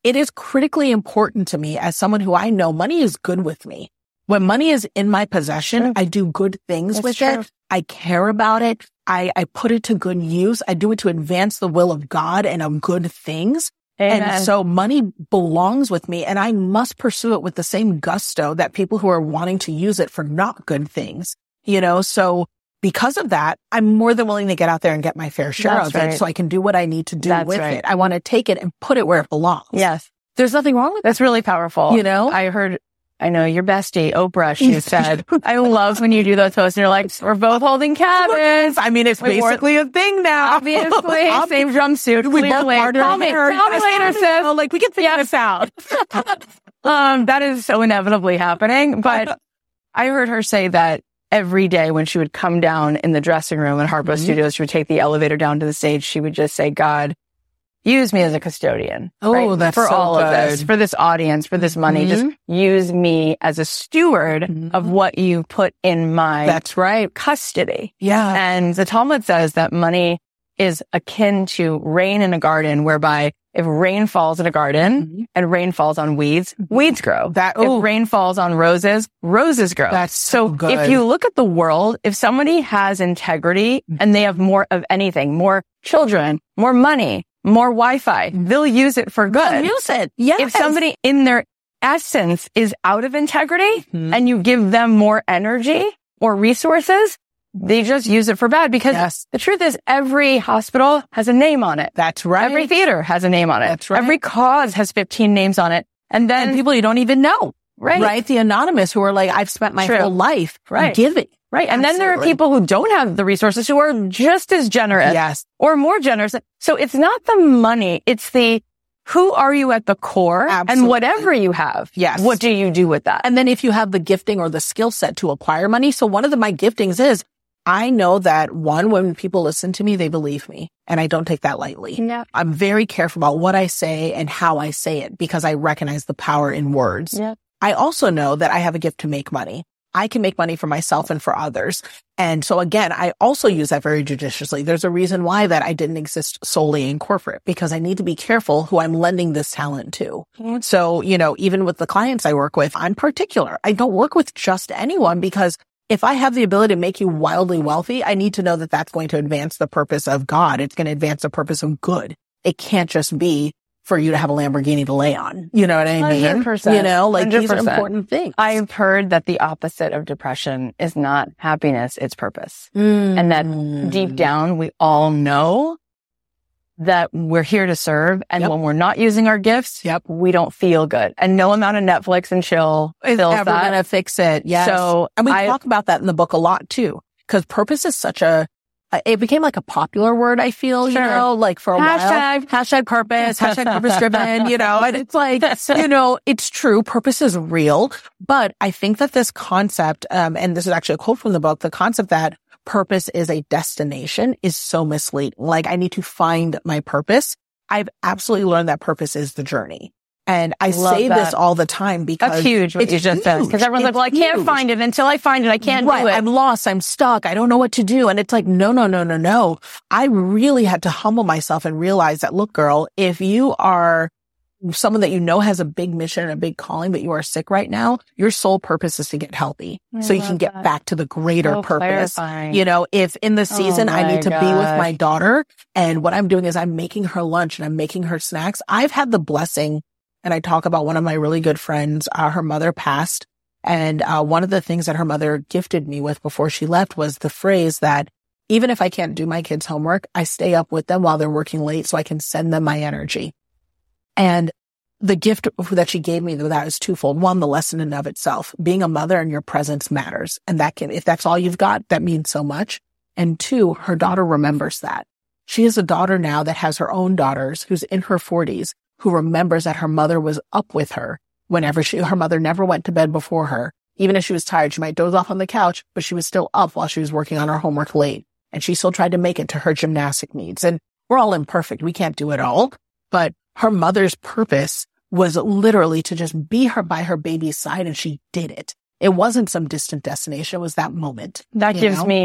it is critically important to me as someone who I know money is good with me. When money is in my possession, true. I do good things That's with true. it. I care about it. I, I put it to good use. I do it to advance the will of God and of good things. Amen. And so money belongs with me, and I must pursue it with the same gusto that people who are wanting to use it for not good things, you know, so because of that, I'm more than willing to get out there and get my fair share That's of right. it so I can do what I need to do That's with right. it. I want to take it and put it where it belongs. Yes. There's nothing wrong with That's that. really powerful. You know, I heard, I know your bestie, Oprah, she said, I love when you do those posts and you're like, we're both holding cabins. I mean, it's we basically wore, a thing now. Obviously. Same jumpsuit. We both parted Tell me, tell me later, sis. Oh, like, we can figure yes. this out. um, that is so inevitably happening. But I heard her say that every day when she would come down in the dressing room at Harpo mm-hmm. Studios, she would take the elevator down to the stage. She would just say, God, use me as a custodian. Oh, right? that's for so all good. of this, for this audience, for this money. Mm-hmm. Just use me as a steward mm-hmm. of what you put in my that's right. custody. Yeah. And the Talmud says that money is akin to rain in a garden, whereby if rain falls in a garden mm-hmm. and rain falls on weeds, weeds grow. That, if rain falls on roses, roses grow. That's so, so good. If you look at the world, if somebody has integrity mm-hmm. and they have more of anything, more children, more money, more Wi-Fi, mm-hmm. they'll use it for good. They'll use it. Yes. If somebody in their essence is out of integrity mm-hmm. and you give them more energy or resources, they just use it for bad, because yes. the truth is every hospital has a name on it. That's right. Every theater has a name on it. That's right. Every cause has fifteen names on it. And then and people you don't even know. Right. Right. The anonymous who are like, I've spent my True. whole life right. giving. Right. And Absolutely. Then there are people who don't have the resources who are just as generous. Yes. Or more generous. So it's not the money. It's the, who are you at the core? Absolutely. And whatever you have. Yes. What do you do with that? And then if you have the gifting or the skill set to acquire money. So one of the, my giftings is, I know that one, when people listen to me, they believe me, and I don't take that lightly. Yep. I'm very careful about what I say and how I say it because I recognize the power in words. Yep. I also know that I have a gift to make money. I can make money for myself and for others. And so again, I also use that very judiciously. There's a reason why that I didn't exist solely in corporate, because I need to be careful who I'm lending this talent to. Mm-hmm. So, you know, even with the clients I work with, I'm particular. I don't work with just anyone, because if I have the ability to make you wildly wealthy, I need to know that that's going to advance the purpose of God. It's going to advance the purpose of good. It can't just be for you to have a Lamborghini to lay on. You know what I mean? one hundred percent. You know, like one hundred percent. These are important things. I've heard that the opposite of depression is not happiness, it's purpose. Mm. And that deep down, we all know that we're here to serve. And yep. when we're not using our gifts, yep. we don't feel good. And no amount of Netflix and chill is fills ever that. gonna fix it. Yes. So and we I, talk about that in the book a lot too, because purpose is such a, it became like a popular word, I feel, sure. you know, like for a hashtag, while. Hashtag purpose, hashtag purpose driven, you know, and it's like, you know, it's true. Purpose is real. But I think that this concept, um, and this is actually a quote from the book, the concept that purpose is a destination is so misleading. Like, I need to find my purpose. I've absolutely learned that purpose is the journey. And I Love say that. this all the time because that's huge what it's you just said. Because everyone's it's like, well, I can't huge. find it until I find it. I can't right. do it. I'm lost. I'm stuck. I don't know what to do. And it's like, no, no, no, no, no. I really had to humble myself and realize that, look, girl, if you are someone that you know has a big mission and a big calling, but you are sick right now, your sole purpose is to get healthy. I so you can get that. back to the greater so purpose. clarifying. You know, if in the season oh I need to gosh. be with my daughter, and what I'm doing is I'm making her lunch and I'm making her snacks. I've had the blessing. And I talk about one of my really good friends, uh, her mother passed. And uh, one of the things that her mother gifted me with before she left was the phrase that even if I can't do my kids' homework, I stay up with them while they're working late so I can send them my energy. And the gift that she gave me, that is twofold. One, the lesson in of itself. Being a mother and your presence matters. And that can, if that's all you've got, that means so much. And two, her daughter remembers that. She is a daughter now that has her own daughters who's in her forties, who remembers that her mother was up with her whenever she, her mother never went to bed before her. Even if she was tired, she might doze off on the couch, but she was still up while she was working on her homework late. And she still tried to make it to her gymnastic needs. And we're all imperfect. We can't do it all. But her mother's purpose was literally to just be her by her baby's side. And she did it. It wasn't some distant destination. It was that moment. That gives know? me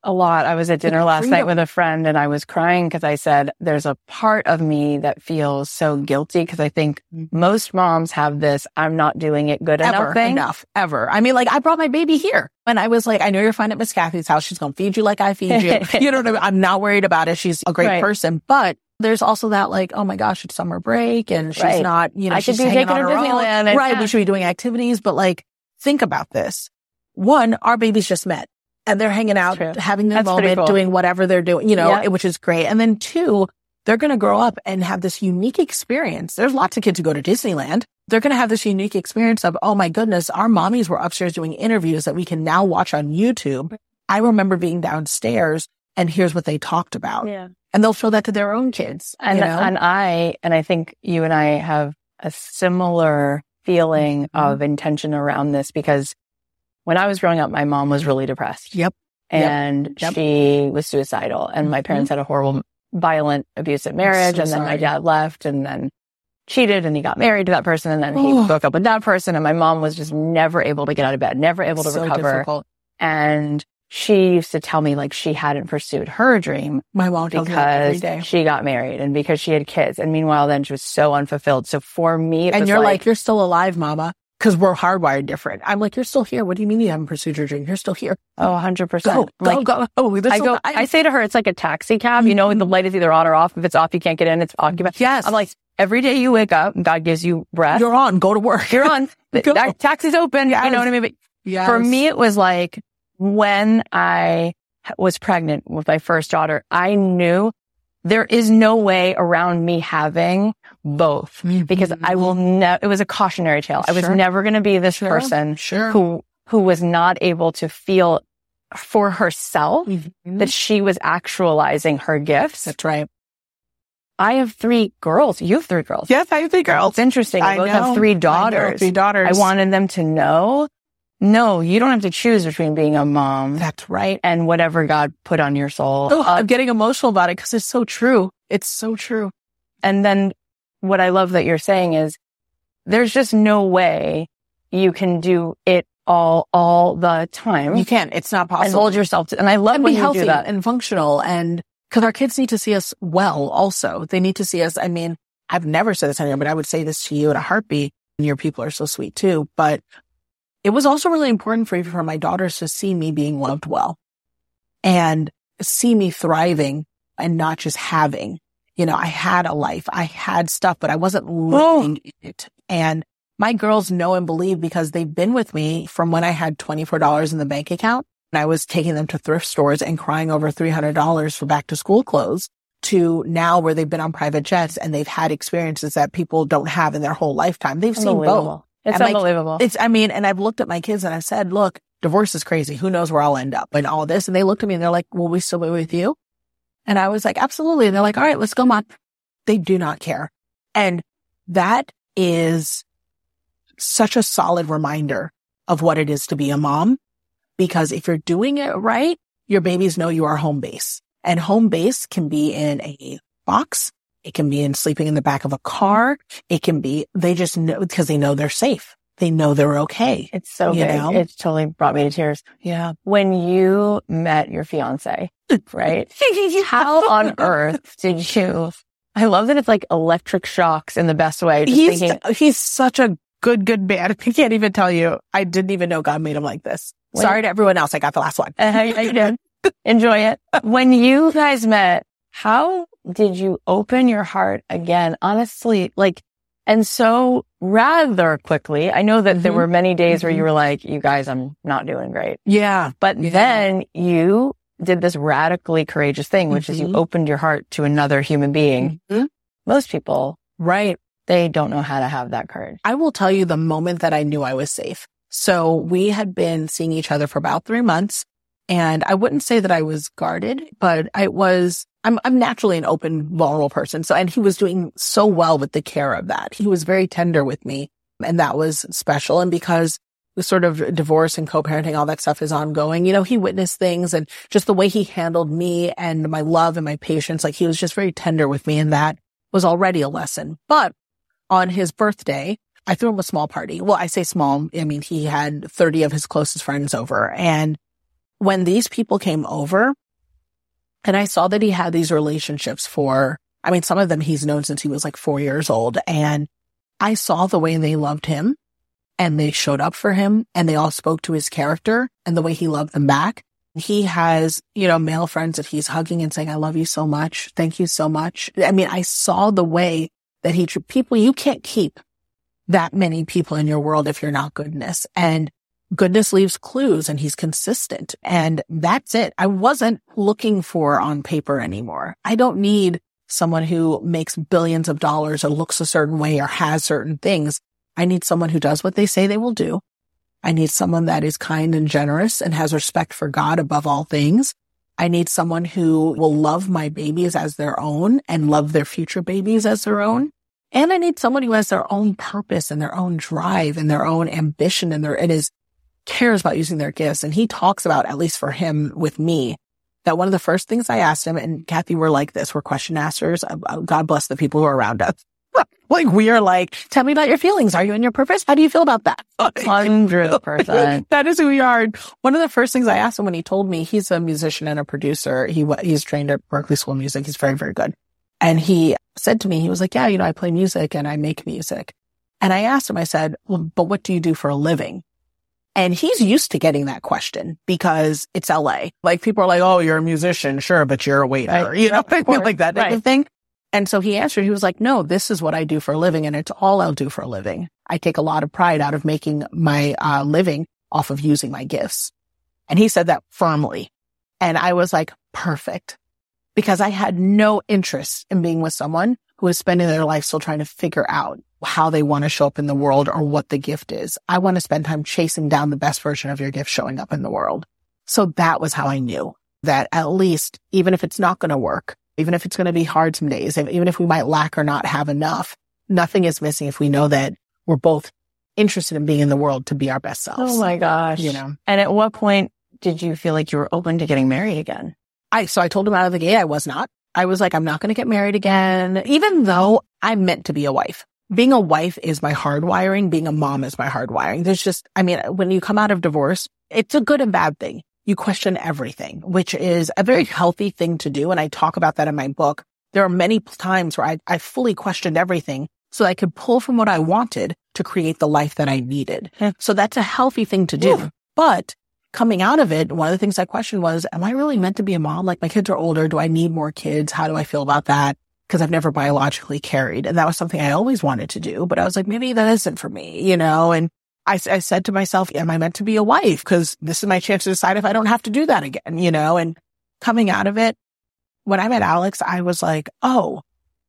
A lot. I was at dinner last night with a friend and I was crying because I said, there's a part of me that feels so guilty because I think most moms have this, I'm not doing it good ever, enough thing. Enough, ever. I mean, like I brought my baby here and I was like, I know you're fine at Miss Kathy's house. She's going to feed you like I feed you. You know what I mean? I'm not worried about it. She's a great right. person, but there's also that like, oh my gosh, it's summer break and she's right. not, you know, I she's should be taking her to Disneyland. And right. Yeah. We should be doing activities, but like, think about this. One, our babies just met. And they're hanging out, True. having their That's moment, cool. doing whatever they're doing, you know, yeah. which is great. And then two, they're going to grow up and have this unique experience. There's lots of kids who go to Disneyland. They're going to have this unique experience of, oh my goodness, our mommies were upstairs doing interviews that we can now watch on YouTube. I remember being downstairs and here's what they talked about. Yeah. And they'll show that to their own kids. And, you know? and I, and I think you and I have a similar feeling mm-hmm. of intention around this because when I was growing up, my mom was really depressed. Yep. And yep. she was suicidal. And my parents mm-hmm. had a horrible, violent, abusive marriage. So and then sorry. my dad left and then cheated and he got married to that person. And then he oh. broke up with that person. And my mom was just never able to get out of bed, never able to so recover. Difficult. And she used to tell me like she hadn't pursued her dream. My mom tells me that every day. Because she got married and because she had kids. And meanwhile, then she was so unfulfilled. So for me, it and was you're like, like, you're still alive, mama. Because we're hardwired different. I'm like, you're still here. What do you mean you haven't pursued your dream? You're still here. Oh, one hundred percent. Go, go, like, go. Oh, I go, I, I say to her, it's like a taxi cab. You know, the light is either on or off. If it's off, you can't get in. It's occupied. Yes. I'm like, every day you wake up, God gives you breath. You're on. Go to work. You're on. Go. That taxi's open. Yes. You know what I mean? But yes. for me, it was like when I was pregnant with my first daughter, I knew there is no way around me having both mm-hmm. because I will never, it was a cautionary tale. Sure. I was never going to be this sure. person sure. who, who was not able to feel for herself mm-hmm. that she was actualizing her gifts. That's right. I have three girls. You have three girls. Yes, I have three girls. It's interesting. I We both know. have three daughters. I know, three daughters. I wanted them to know, no, you don't have to choose between being a mom. That's right. And whatever God put on your soul. Oh, I'm getting emotional about it because it's so true. It's so true. And then what I love that you're saying is there's just no way you can do it all, all the time. You can't. It's not possible. And hold yourself to, and I love and when be you healthy do that. And functional. And because our kids need to see us well also. They need to see us. I mean, I've never said this anywhere, but I would say this to you in a heartbeat. And your people are so sweet too. But it was also really important for, for my daughters to see me being loved well and see me thriving and not just having. You know, I had a life, I had stuff, but I wasn't living oh. it. And my girls know and believe because they've been with me from when I had twenty-four dollars in the bank account and I was taking them to thrift stores and crying over three hundred dollars for back to school clothes to now where they've been on private jets and they've had experiences that people don't have in their whole lifetime. They've seen both. It's and unbelievable. Like, it's, I mean, and I've looked at my kids and I've said, look, divorce is crazy. Who knows where I'll end up and all this. And they looked at me and they're like, will we still be with you? And I was like, absolutely. And they're like, all right, let's go, Mom. They do not care. And that is such a solid reminder of what it is to be a mom. Because if you're doing it right, your babies know you are home base. And home base can be in a box. It can be in sleeping in the back of a car. It can be, they just know because they know they're safe. They know they're okay. It's so you big. know? It totally brought me to tears. Yeah. When you met your fiance, right? How on earth did you, I love that it's like electric shocks in the best way. Just he's, thinking, he's such a good, good man. I can't even tell you. I didn't even know God made him like this. When, Sorry to everyone else. I got the last one. Uh, how, how you doing? Enjoy it. When you guys met, how did you open your heart again? Honestly, like, and so rather quickly, I know that mm-hmm. there were many days mm-hmm. where you were like, you guys, I'm not doing great. Yeah. But yeah. then you did this radically courageous thing, which mm-hmm. is you opened your heart to another human being. Mm-hmm. Most people, right, they don't know how to have that courage. I will tell you the moment that I knew I was safe. So we had been seeing each other for about three months. And I wouldn't say that I was guarded, but I was, I'm, I'm naturally an open, vulnerable person. So, and he was doing so well with the care of that. He was very tender with me and that was special. And because the sort of divorce and co-parenting, all that stuff is ongoing, you know, he witnessed things and just the way he handled me and my love and my patience, like he was just very tender with me. And that was already a lesson. But on his birthday, I threw him a small party. Well, I say small. I mean, he had thirty of his closest friends over and when these people came over and I saw that he had these relationships for, I mean, some of them he's known since he was like four years old. And I saw the way they loved him and they showed up for him and they all spoke to his character and the way he loved them back. He has, you know, male friends that he's hugging and saying, I love you so much. Thank you so much. I mean, I saw the way that he treated people. You can't keep that many people in your world if you're not goodness. And goodness leaves clues and he's consistent. And that's it. I wasn't looking for on paper anymore. I don't need someone who makes billions of dollars or looks a certain way or has certain things. I need someone who does what they say they will do. I need someone that is kind and generous and has respect for God above all things. I need someone who will love my babies as their own and love their future babies as their own. And I need someone who has their own purpose and their own drive and their own ambition and their, and is cares about using their gifts. And he talks about, at least for him with me, that one of the first things I asked him, and Kathy, we're like this, we're question askers. God bless the people who are around us. Like we are like, tell me about your feelings. Are you in your purpose? How do you feel about that? one hundred percent. That is who we are. One of the first things I asked him when he told me he's a musician and a producer. He he's trained at Berklee School of Music. He's very, very good. And he said to me, he was like, yeah, you know, I play music and I make music. And I asked him, I said, well, but what do you do for a living? And he's used to getting that question because it's L A. Like people are like, oh, you're a musician. Sure. But you're a waiter, right. You know, like that type right. of thing. And so he answered, he was like, no, this is what I do for a living. And it's all I'll do for a living. I take a lot of pride out of making my uh, living off of using my gifts. And he said that firmly. And I was like, perfect. Because I had no interest in being with someone who is spending their life still trying to figure out how they want to show up in the world or what the gift is. I want to spend time chasing down the best version of your gift showing up in the world. So that was how I knew that at least, even if it's not going to work, even if it's going to be hard some days, even if we might lack or not have enough, nothing is missing if we know that we're both interested in being in the world to be our best selves. Oh my gosh. You know? And at what point did you feel like you were open to getting married again? I, so I told him out of the gate I was not. I was like, I'm not going to get married again, even though I'm meant to be a wife. Being a wife is my hardwiring. Being a mom is my hardwiring. There's just, I mean, when you come out of divorce, it's a good and bad thing. You question everything, which is a very healthy thing to do. And I talk about that in my book. There are many times where I, I fully questioned everything so I could pull from what I wanted to create the life that I needed. So that's a healthy thing to do. Ooh. But coming out of it, one of the things I questioned was, am I really meant to be a mom? Like my kids are older. Do I need more kids? How do I feel about that? Because I've never biologically carried. And that was something I always wanted to do. But I was like, maybe that isn't for me, you know? And I, I said to myself, am I meant to be a wife? Because this is my chance to decide if I don't have to do that again, you know? And coming out of it, when I met Alex, I was like, oh,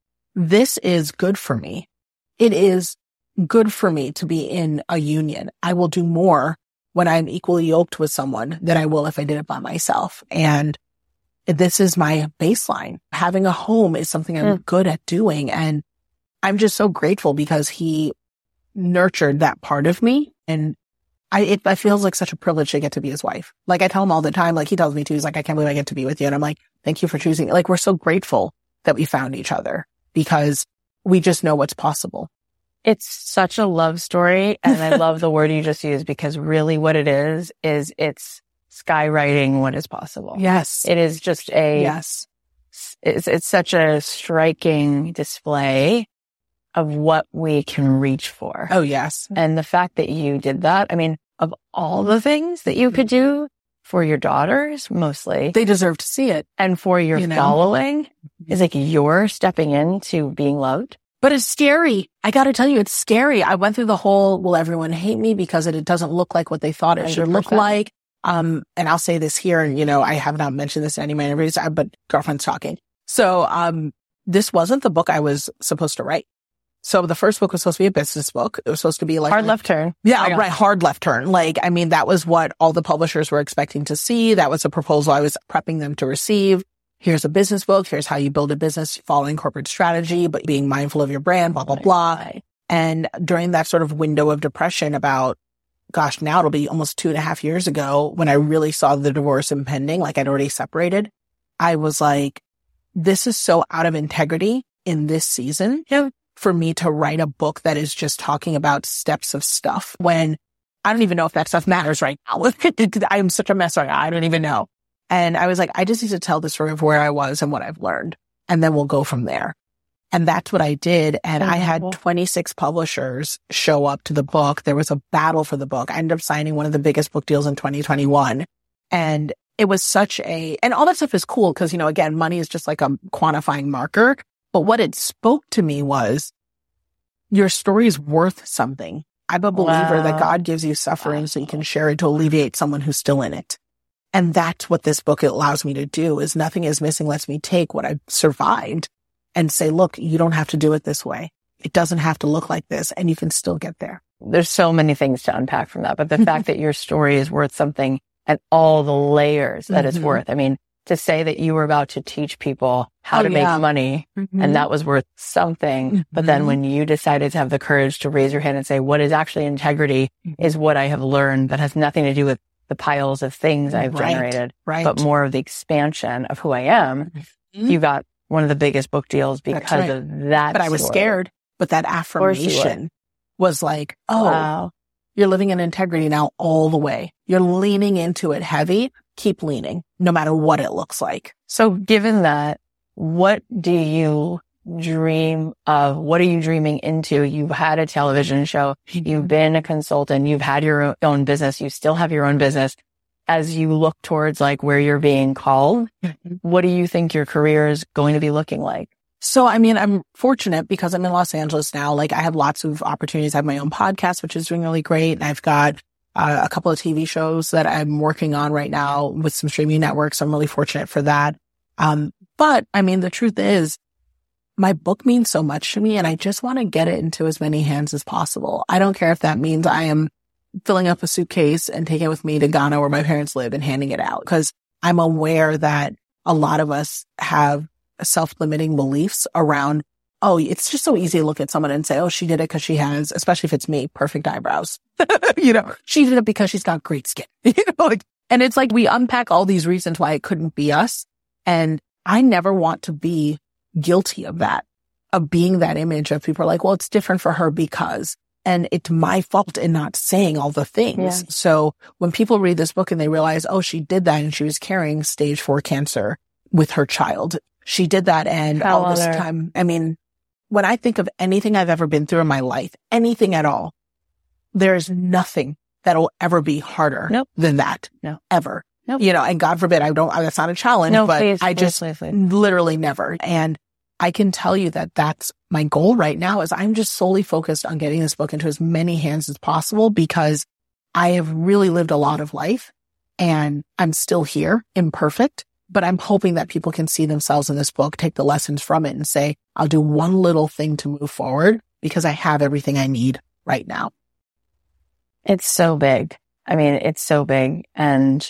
this is good for me. It is good for me to be in a union. I will do more when I'm equally yoked with someone than I will if I did it by myself. And this is my baseline. Having a home is something I'm mm. good at doing. And I'm just so grateful because he nurtured that part of me. And I, it, it feels like such a privilege to get to be his wife. Like I tell him all the time, like he tells me too, he's like, I can't believe I get to be with you. And I'm like, thank you for choosing me. Like we're so grateful that we found each other because we just know what's possible. It's such a love story. And I love the word you just used because really what it is, is it's skywriting what is possible. Yes. It is just a, yes. It's, it's such a striking display of what we can reach for. Oh, yes. And the fact that you did that, I mean, of all the things that you could do for your daughters, mostly. They deserve to see it. And for your you know? following, is like you're stepping into being loved. But it's scary. I got to tell you, it's scary. I went through the whole, will everyone hate me because it, it doesn't look like what they thought it should look like. Um, and I'll say this here, and you know, I have not mentioned this in any of my interviews, but girlfriend's talking. So, um, this wasn't the book I was supposed to write. So the first book was supposed to be a business book. It was supposed to be like hard left turn. Yeah, right. Hard left turn. Like, I mean, that was what all the publishers were expecting to see. That was a proposal I was prepping them to receive. Here's a business book. Here's how you build a business following corporate strategy, but being mindful of your brand, blah, blah, blah. Right. And during that sort of window of depression about, gosh, now it'll be almost two and a half years ago when I really saw the divorce impending, like I'd already separated. I was like, this is so out of integrity in this season. Yeah. For me to write a book that is just talking about steps of stuff when I don't even know if that stuff matters right now. I'm such a mess right now. I don't even know. And I was like, I just need to tell the story of where I was and what I've learned. And then we'll go from there. And that's what I did. And I had twenty-six publishers show up to the book. There was a battle for the book. I ended up signing one of the biggest book deals in twenty twenty-one. And it was such a, and all that stuff is cool because, you know, again, money is just like a quantifying marker. But what it spoke to me was your story is worth something. I'm a believer wow. that God gives you suffering wow. so you can share it to alleviate someone who's still in it. And that's what this book allows me to do is nothing is missing lets me take what I've survived and say, look, you don't have to do it this way. It doesn't have to look like this and you can still get there. There's so many things to unpack from that, but the fact that your story is worth something and all the layers that mm-hmm. it's worth. I mean, to say that you were about to teach people how oh, to yeah. make money mm-hmm. and that was worth something. Mm-hmm. But then when you decided to have the courage to raise your hand and say, what is actually integrity mm-hmm. is what I have learned that has nothing to do with the piles of things I've right. generated, right. but more of the expansion of who I am. Mm-hmm. You got one of the biggest book deals because right. of that. But I was story. scared. But that affirmation was like, oh, wow. you're living in integrity now all the way. You're leaning into it heavy. Keep leaning, no matter what it looks like. So given that, what do you dream of? What are you dreaming into? You've had a television show. You've been a consultant. You've had your own business. You still have your own business. As you look towards like where you're being called, what do you think your career is going to be looking like? So, I mean, I'm fortunate because I'm in Los Angeles now. Like I have lots of opportunities. I have my own podcast, which is doing really great. And I've got uh, a couple of T V shows that I'm working on right now with some streaming networks. I'm really fortunate for that. Um, but I mean, the truth is my book means so much to me and I just want to get it into as many hands as possible. I don't care if that means I am filling up a suitcase and taking it with me to Ghana where my parents live and handing it out because I'm aware that a lot of us have self-limiting beliefs around, oh, it's just so easy to look at someone and say, oh, she did it because she has, especially if it's me, perfect eyebrows. You know, she did it because she's got great skin. You know, like, and it's like we unpack all these reasons why it couldn't be us. And I never want to be guilty of that, of being that image of people are like, well, it's different for her because, and it's my fault in not saying all the things. Yeah. So when people read this book and they realize, oh, she did that and she was carrying stage four cancer with her child. She did that and Fell all this her. time. I mean, when I think of anything I've ever been through in my life, anything at all, there's nothing that'll ever be harder nope. than that. No. Ever. Nope. You know, and God forbid, I don't, that's not a challenge, no, but please, I please, just please, please. literally never. And I can tell you that that's my goal right now is I'm just solely focused on getting this book into as many hands as possible because I have really lived a lot of life and I'm still here, imperfect, but I'm hoping that people can see themselves in this book, take the lessons from it and say, I'll do one little thing to move forward because I have everything I need right now. It's so big. I mean, it's so big. And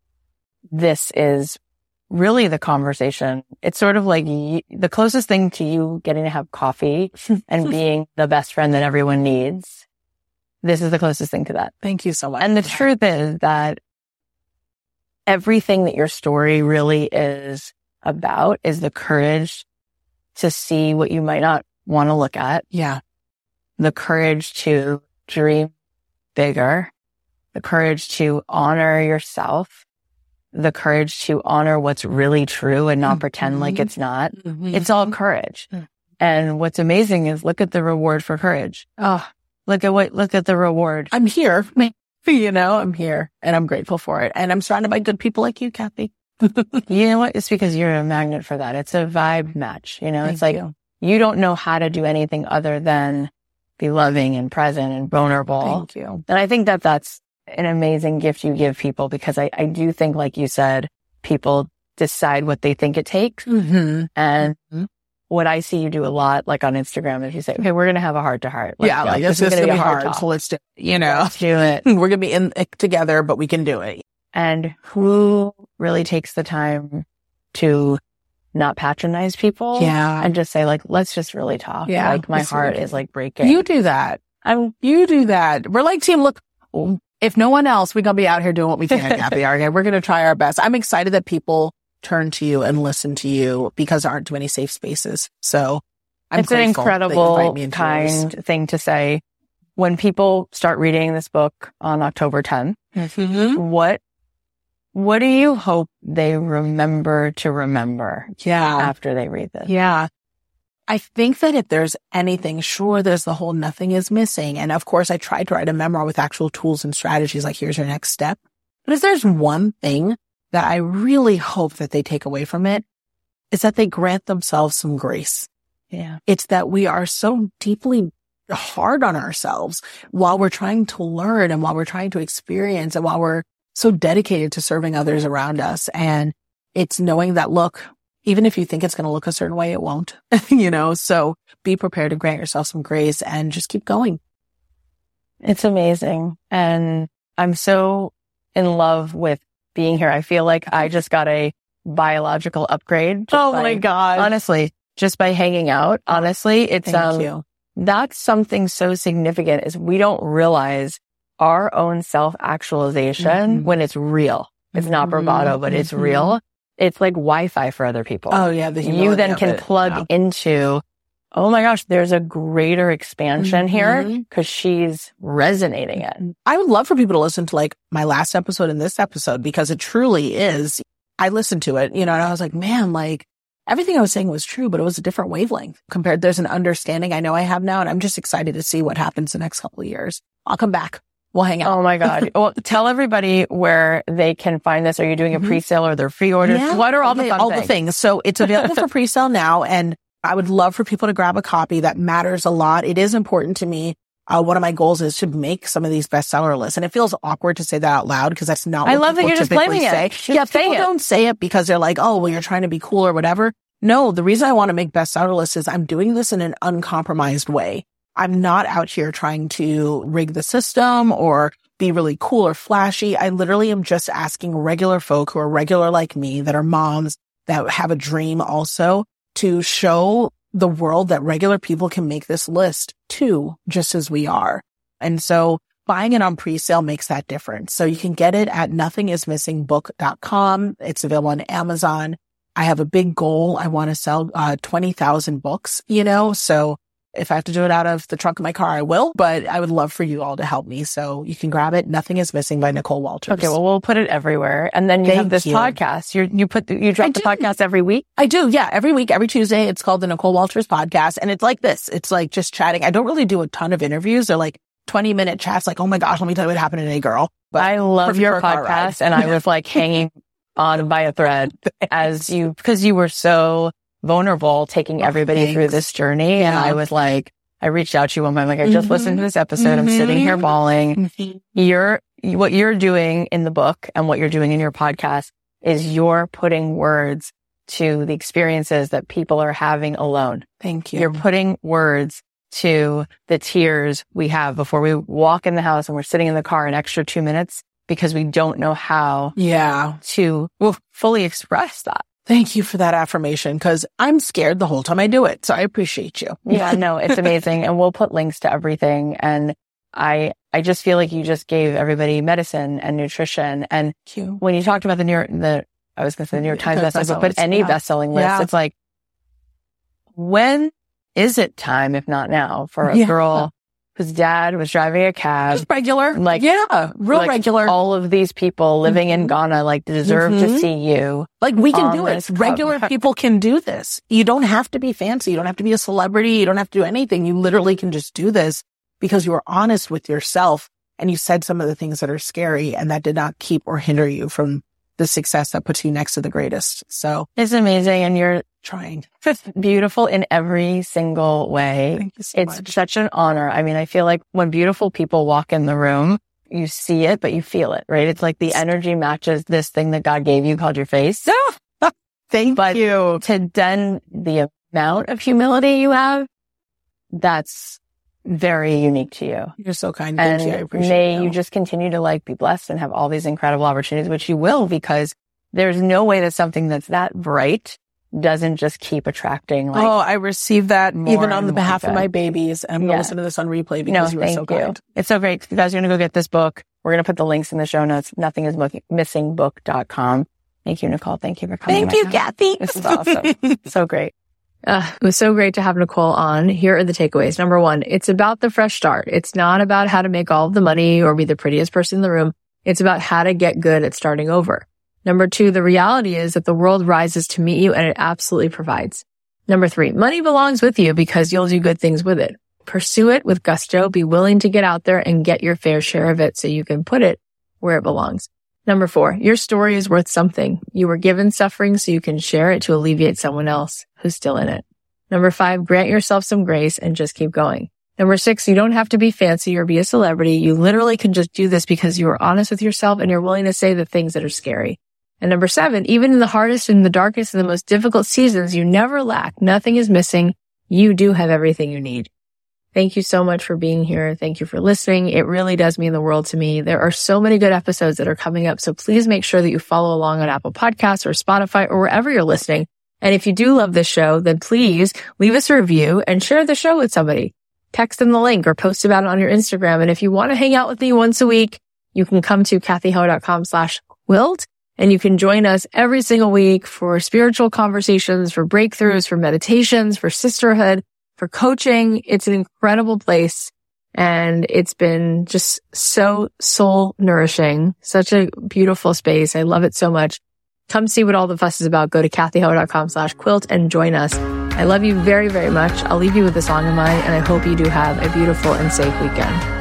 this is really the conversation. It's sort of like y- the closest thing to you getting to have coffee and being the best friend that everyone needs. This is the closest thing to that. Thank you so much. And the truth is that everything that your story really is about is the courage to see what you might not want to look at. Yeah. The courage to dream bigger, the courage to honor yourself, the courage to honor what's really true and not mm-hmm. pretend like it's not. Mm-hmm. It's all courage. Mm-hmm. And what's amazing is look at the reward for courage. Oh, look at what, look at the reward. I'm here. You know, I'm here and I'm grateful for it. And I'm surrounded by good people like you, Kathy. You know what? It's because you're a magnet for that. It's a vibe match. You know, Thank it's like you. you don't know how to do anything other than be loving and present and vulnerable. Thank you. And I think that that's an amazing gift you give people because I, I do think, like you said, people decide what they think it takes. Mm-hmm. And mm-hmm. what I see you do a lot, like on Instagram, is you say, okay, we're going to have a heart to heart. Yeah, like this, this is going to be hard. hard so let's do it. You know, let's do it. We're going to be in it together, but we can do it. And who really takes the time to not patronize people? Yeah. And just say like, let's just really talk. Yeah. Like my heart is like breaking. You do that. I'm, you do that. We're like team, look, if no one else, we're going to be out here doing what we can, Kathy. Okay. We're going to try our best. I'm excited that people turn to you and listen to you because there aren't too many safe spaces. So I'm it's an incredible, kind yours. thing to say. when people start reading this book on October tenth, Mm-hmm. what, what do you hope they remember to remember Yeah. after they read this? Yeah. I think that if there's anything, sure, there's the whole nothing is missing. And of course, I tried to write a memoir with actual tools and strategies, like here's your next step. But if there's one thing that I really hope that they take away from it, is that they grant themselves some grace. Yeah. It's that we are so deeply hard on ourselves while we're trying to learn and while we're trying to experience and while we're so dedicated to serving others around us. And it's knowing that, look, even if you think it's going to look a certain way, it won't, you know, so be prepared to grant yourself some grace and just keep going. It's amazing. And I'm so in love with being here. I feel like I just got a biological upgrade. just Oh by- my God. Honestly, just by hanging out. Honestly, it's, Thank um, you. that's something so significant is we don't realize our own self-actualization Mhm. when it's real. It's not Mhm. bravado, but it's Mhm. real. It's like Wi-Fi for other people. Oh yeah. The you humility then of can it. plug Yeah. into, oh my gosh, there's a greater expansion here Mhm. because she's resonating it. I would love for people to listen to like my last episode and this episode because it truly is. I listened to it, you know, and I was like, man, like everything I was saying was true, but it was a different wavelength compared. There's an understanding I know I have now, and I'm just excited to see what happens the next couple of years. I'll come back. We'll hang out. Oh my God. Well, tell everybody where they can find this. Are you doing a Mhm. pre-sale or their pre-orders? Yeah. What are all the Okay, fun all things? the things. So it's available for pre-sale now, and I would love for people to grab a copy. That matters a lot. It is important to me. Uh, one of my goals is to make some of these bestseller lists, and it feels awkward to say that out loud because that's not. I what love that people you're just typically claiming say. it. Just Yeah, say people it. don't say it because they're like, "Oh, well, you're trying to be cool or whatever." No, the reason I want to make bestseller lists is I'm doing this in an uncompromised way. I'm not out here trying to rig the system or be really cool or flashy. I literally am just asking regular folk who are regular like me, that are moms, that have a dream also, to show the world that regular people can make this list too, just as we are. And so buying it on pre-sale makes that difference. So you can get it at nothing is missing book dot com. It's available on Amazon. I have a big goal. I want to sell uh, twenty thousand books, you know, so if I have to do it out of the trunk of my car, I will, but I would love for you all to help me. So you can grab it. Nothing is Missing by Nicole Walters. Okay, well, we'll put it everywhere. And then you Thank have this you. podcast. You you put the, you drop I the do. podcast every week. I do. Yeah. Every week, every Tuesday, it's called the Nicole Walters Podcast. And it's like this. It's like just chatting. I don't really do a ton of interviews. They're like twenty minute chats. Like, oh my gosh, let me tell you what happened today, girl. But I love perfect your for a car ride. podcast, and I was like hanging on by a thread as you because you were so vulnerable, taking Oh, everybody through thanks. this journey. And Yeah. I was like, I reached out to you one time, like, I just Mhm. listened to this episode. I'm sitting here Mhm. bawling. You're what you're doing in the book and what you're doing in your podcast is you're putting words to the experiences that people are having alone. Thank you. You're putting words to the tears we have before we walk in the house and we're sitting in the car an extra two minutes because we don't know how yeah. to well, fully express that. Thank you for that affirmation because I'm scared the whole time I do it. So I appreciate you. Yeah, no, it's amazing. And we'll put links to everything. And I, I just feel like you just gave everybody medicine and nutrition. And Thank you. when you talked about the New York, the, I was going to say the New York Times Times bestseller, but bestsellers, any yeah. best-selling list, Yeah. it's like, when is it time, if not now, for a Yeah. girl whose dad was driving a cab? Just regular. Like- yeah. Real like, regular. All of these people living in Mhm. Ghana like deserve to Mhm. see you. Like we can on do it. this cover. Regular people can do this. You don't have to be fancy. You don't have to be a celebrity. You don't have to do anything. You literally can just do this because you were honest with yourself and you said some of the things that are scary, and that did not keep or hinder you from the success that puts you next to the greatest. So It's amazing. And you're trying. beautiful in every single way. Thank you so It's much. such an honor. I mean, I feel like when beautiful people walk in the room, you see it, but you feel it, right? It's like the energy matches this thing that God gave you called your face. Thank But you. to then the amount of humility you have, that's very unique to you. You're so kind. Thank And you. I appreciate may you. you just continue to like be blessed and have all these incredible opportunities, which you will, because there's no way that something that's that bright doesn't just keep attracting. Like, oh, I received that more even on and the more behalf of good. my babies. And I'm going to Yeah. listen to this on replay no, because you were thank so you. kind. It's so great. You guys are going to go get this book. We're going to put the links in the show notes. Nothing is missing book dot com. Thank you, Nicole. Thank you for coming. Thank right you, now. Kathy. This is awesome. So great. Uh, it was so great to have Nicole on. Here are the takeaways. Number one, it's about the fresh start. It's not about how to make all of the money or be the prettiest person in the room. It's about how to get good at starting over. Number two, the reality is that the world rises to meet you and it absolutely provides. Number three, money belongs with you because you'll do good things with it. Pursue it with gusto. Be willing to get out there and get your fair share of it so you can put it where it belongs. Number four, your story is worth something. You were given suffering so you can share it to alleviate someone else who's still in it. Number five, grant yourself some grace and just keep going. Number six, you don't have to be fancy or be a celebrity. You literally can just do this because you are honest with yourself and you're willing to say the things that are scary. And number seven, even in the hardest and the darkest and the most difficult seasons, you never lack. Nothing is missing. You do have everything you need. Thank you so much for being here. Thank you for listening. It really does mean the world to me. There are so many good episodes that are coming up, so please make sure that you follow along on Apple Podcasts or Spotify or wherever you're listening. And if you do love this show, then please leave us a review and share the show with somebody. Text them the link or post about it on your Instagram. And if you want to hang out with me once a week, you can come to kathyheller.com slash quilt and you can join us every single week for spiritual conversations, for breakthroughs, for meditations, for sisterhood, for coaching. It's an incredible place and it's been just so soul nourishing. Such a beautiful space. I love it so much. Come see what all the fuss is about. Go to kathyheller.com slash quilt and join us. I love you very, very much. I'll leave you with a song of mine and I hope you do have a beautiful and safe weekend.